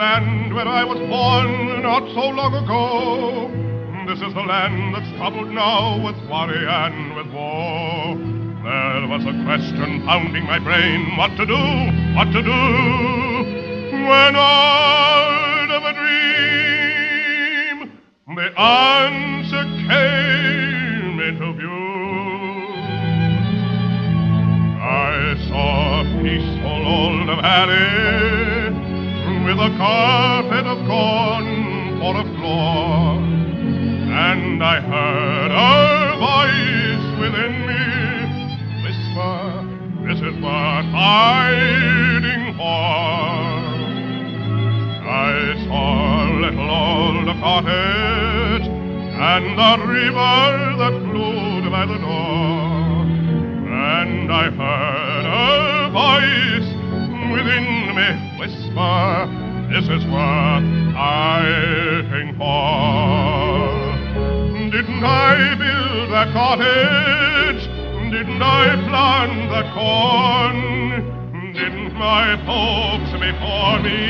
land where I was born not so long ago. This is the land that's troubled now with worry and with woe. There was a question pounding my brain, what to do, what to do, when out of a dream the answer came into view. I saw a peaceful old valley with a carpet of corn for a floor, and I heard a voice within me whisper, this is worth fighting for. I saw a little old cottage and the river that flowed by the door, and I heard a voice within me whisper, this is worth fighting for. Didn't I build that cottage? Didn't I plant that corn? Didn't my folks before me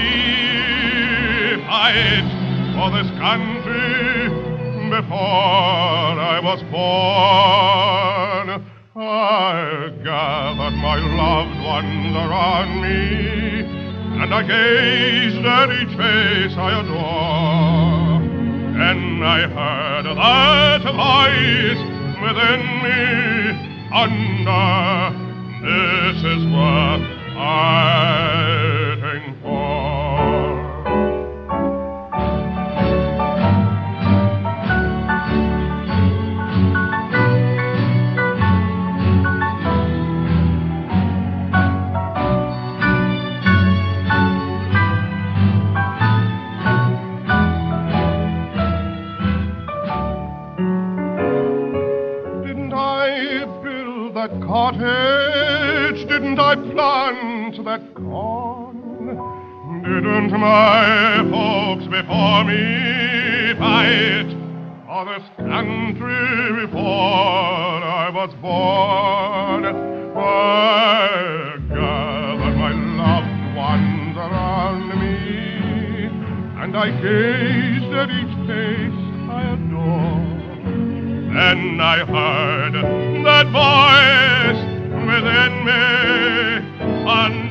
fight for this country before I was born? I gathered my loved ones around me, and I gazed at each face I adore, and I heard that voice within me thunder, this is worth fighting for. That cottage, didn't I plant that corn? Didn't my folks before me fight for this country before I was born? I gathered my loved ones around me, and I gazed at each face I adored. Then I heard that voice within me,